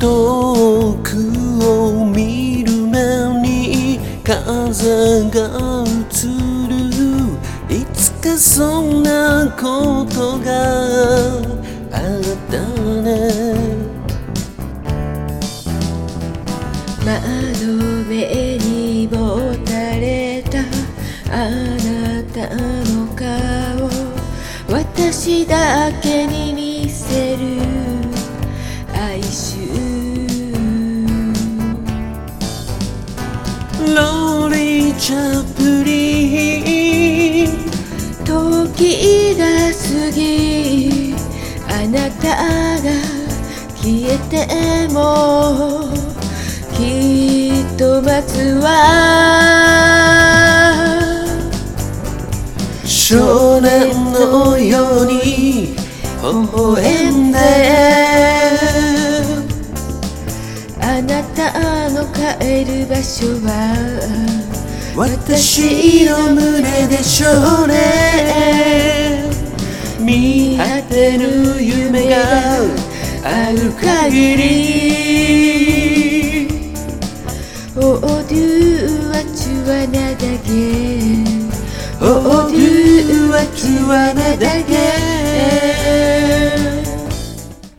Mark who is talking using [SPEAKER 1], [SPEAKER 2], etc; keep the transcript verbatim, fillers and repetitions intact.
[SPEAKER 1] 遠くを見る目に風が映る。いつかそんなことがあったね。
[SPEAKER 2] 窓辺にぼたれたあなたの顔、私だけに見せる哀愁。
[SPEAKER 1] ローリー・チャプリン、
[SPEAKER 2] 時が過ぎあなたが消えてもきっと待つわ。
[SPEAKER 1] 少年のように微笑んで、
[SPEAKER 2] あなたの帰る場所は
[SPEAKER 1] 私の胸でしょうね。見果てぬ夢がある限り。
[SPEAKER 2] Oh du what you wanna again,
[SPEAKER 1] Oh do what you wanna again.